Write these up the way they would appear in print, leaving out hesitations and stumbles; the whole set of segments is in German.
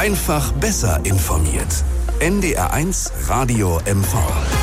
Einfach besser informiert. NDR1 Radio MV.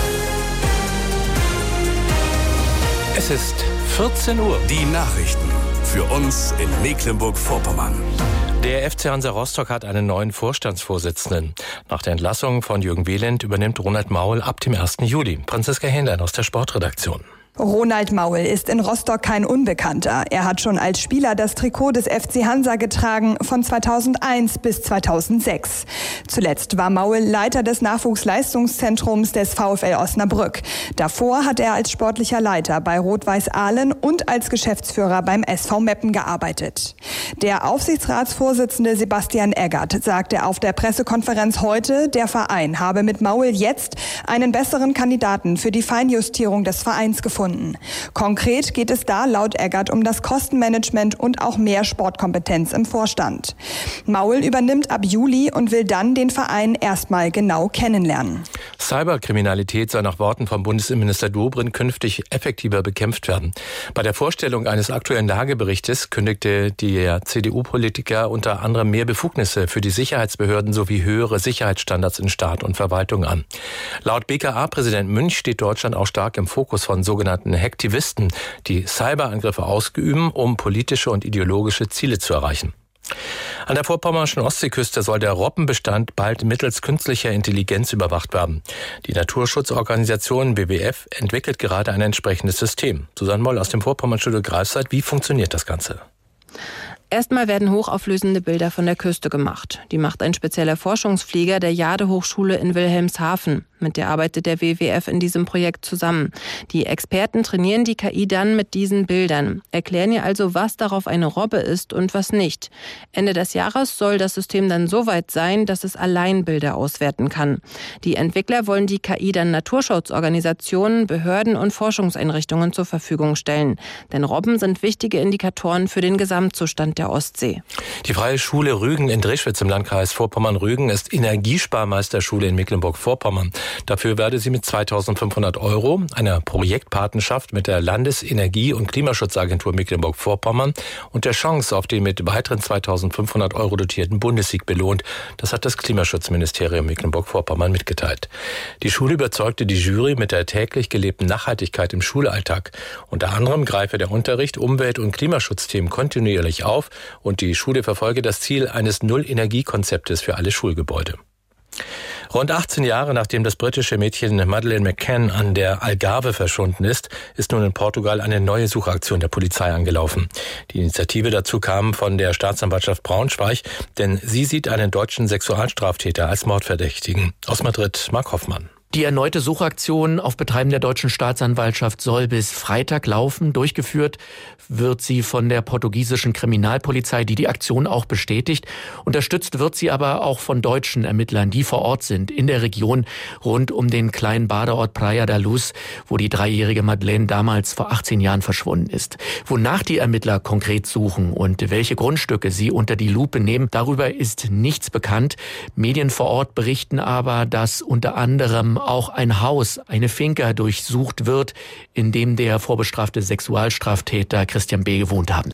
Es ist 14 Uhr. Die Nachrichten für uns in Mecklenburg-Vorpommern. Der FC Hansa Rostock hat einen neuen Vorstandsvorsitzenden. Nach der Entlassung von Jürgen Wieland übernimmt Ronald Maul ab dem 1. Juli. Franziska Hähnlein aus der Sportredaktion. Ronald Maul ist in Rostock kein Unbekannter. Er hat schon als Spieler das Trikot des FC Hansa getragen, von 2001 bis 2006. Zuletzt war Maul Leiter des Nachwuchsleistungszentrums des VfL Osnabrück. Davor hat er als sportlicher Leiter bei Rot-Weiß Ahlen und als Geschäftsführer beim SV Meppen gearbeitet. Der Aufsichtsratsvorsitzende Sebastian Eggert sagte auf der Pressekonferenz heute, der Verein habe mit Maul jetzt einen besseren Kandidaten für die Feinjustierung des Vereins gefunden. Konkret geht es da laut Eggert um das Kostenmanagement und auch mehr Sportkompetenz im Vorstand. Maul übernimmt ab Juli und will dann den Verein erstmal genau kennenlernen. Cyberkriminalität soll nach Worten von Bundesinnenminister Dobrindt künftig effektiver bekämpft werden. Bei der Vorstellung eines aktuellen Lageberichtes kündigte der CDU-Politiker unter anderem mehr Befugnisse für die Sicherheitsbehörden sowie höhere Sicherheitsstandards in Staat und Verwaltung an. Laut BKA-Präsident Münch steht Deutschland auch stark im Fokus von sogenannten Hacktivisten, die Cyberangriffe ausüben, um politische und ideologische Ziele zu erreichen. An der vorpommerschen Ostseeküste soll der Robbenbestand bald mittels künstlicher Intelligenz überwacht werden. Die Naturschutzorganisation WWF entwickelt gerade ein entsprechendes System. Susanne Moll aus dem Vorpommernstudio Greifswald. Wie funktioniert das Ganze? Erstmal werden hochauflösende Bilder von der Küste gemacht. Die macht ein spezieller Forschungsflieger der Jade-Hochschule in Wilhelmshaven. Mit der arbeitet der WWF in diesem Projekt zusammen. Die Experten trainieren die KI dann mit diesen Bildern, erklären ihr also, was darauf eine Robbe ist und was nicht. Ende des Jahres soll das System dann so weit sein, dass es allein Bilder auswerten kann. Die Entwickler wollen die KI dann Naturschutzorganisationen, Behörden und Forschungseinrichtungen zur Verfügung stellen. Denn Robben sind wichtige Indikatoren für den Gesamtzustand der Ostsee. Die Freie Schule Rügen in Dreschwitz im Landkreis Vorpommern-Rügen ist Energiesparmeisterschule in Mecklenburg-Vorpommern. Dafür werde sie mit 2.500 €, einer Projektpartnerschaft mit der Landesenergie- und Klimaschutzagentur Mecklenburg-Vorpommern und der Chance auf den mit weiteren 2.500 € dotierten Bundessieg belohnt. Das hat das Klimaschutzministerium Mecklenburg-Vorpommern mitgeteilt. Die Schule überzeugte die Jury mit der täglich gelebten Nachhaltigkeit im Schulalltag. Unter anderem greife der Unterricht Umwelt- und Klimaschutzthemen kontinuierlich auf und die Schule verfolge das Ziel eines Null-Energie-Konzeptes für alle Schulgebäude. Rund 18 Jahre nachdem das britische Mädchen Madeleine McCann an der Algarve verschwunden ist, ist nun in Portugal eine neue Suchaktion der Polizei angelaufen. Die Initiative dazu kam von der Staatsanwaltschaft Braunschweig, denn sie sieht einen deutschen Sexualstraftäter als Mordverdächtigen. Aus Madrid, Mark Hoffmann. Die erneute Suchaktion auf Betreiben der deutschen Staatsanwaltschaft soll bis Freitag laufen. Durchgeführt wird sie von der portugiesischen Kriminalpolizei, die Aktion auch bestätigt. Unterstützt wird sie aber auch von deutschen Ermittlern, die vor Ort sind, in der Region rund um den kleinen Badeort Praia da Luz, wo die 3-jährige Madeleine damals vor 18 Jahren verschwunden ist. Wonach die Ermittler konkret suchen und welche Grundstücke sie unter die Lupe nehmen, darüber ist nichts bekannt. Medien vor Ort berichten aber, dass unter anderem auch ein Haus, eine Finca durchsucht wird, in dem der vorbestrafte Sexualstraftäter Christian B. gewohnt haben